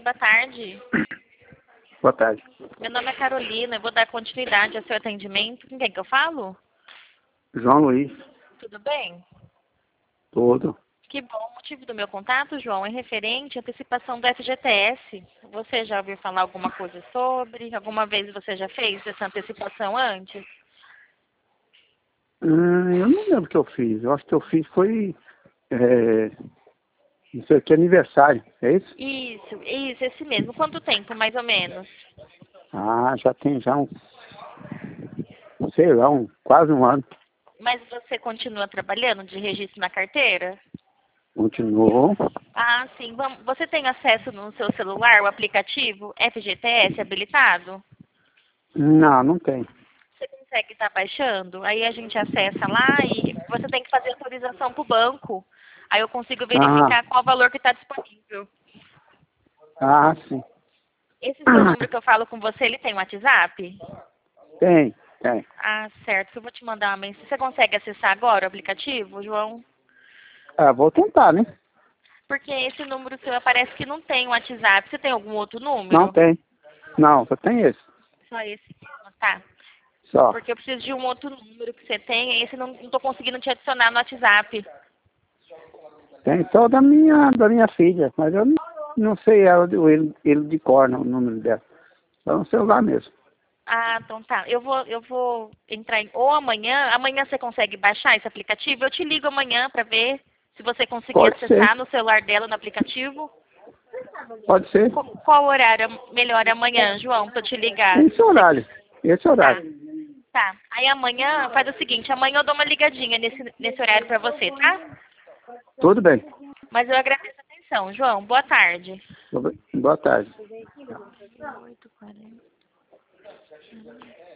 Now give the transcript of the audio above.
boa tarde. Boa tarde. Meu nome é Carolina, eu vou dar continuidade ao seu atendimento. Com quem que eu falo? João Luiz. Tudo bem? Tudo. Que bom. O motivo do meu contato, João, é referente à antecipação do FGTS. Você já ouviu falar alguma coisa sobre? Alguma vez você já fez essa antecipação antes? Eu não lembro o que eu fiz. Eu acho que eu fiz foi... Não sei o que, aniversário. É isso? Isso, esse mesmo. Quanto tempo, mais ou menos? Já tem sei lá, quase um ano. Mas você continua trabalhando de registro na carteira? Continuou. Ah, sim. Você tem acesso no seu celular, o aplicativo FGTS habilitado? Não tem. Você consegue estar baixando? Aí a gente acessa lá e você tem que fazer autorização para o banco. Aí eu consigo Ah, verificar qual o valor que está disponível. sim. Esse seu número que eu falo com você, ele tem WhatsApp? Tem. Ah, certo. Eu vou te mandar uma mensagem. Você consegue acessar agora o aplicativo, João? Vou tentar, né? Porque esse número seu parece que não tem WhatsApp. Você tem algum outro Não número? tem. Não, só tem esse. Só esse mesmo, tá? Só. Porque eu preciso de um outro número que você tem. Esse não estou conseguindo te adicionar no WhatsApp. Tem só da minha filha, mas eu não sei ele de cor, não, o número dela. Só no celular mesmo. Ah, então tá. Eu vou entrar ou amanhã. Amanhã você consegue baixar esse aplicativo? Eu te ligo amanhã para ver se você conseguir Pode ser. acessar no celular dela no aplicativo. Pode ser. Qual horário melhor amanhã, João, para eu te ligar? Esse horário. Esse Tá, horário. tá. Aí amanhã faz o seguinte, amanhã eu dou uma ligadinha nesse horário para você, tá? Tudo bem. Mas eu agradeço a atenção, João. Boa tarde. Boa tarde. 8h40.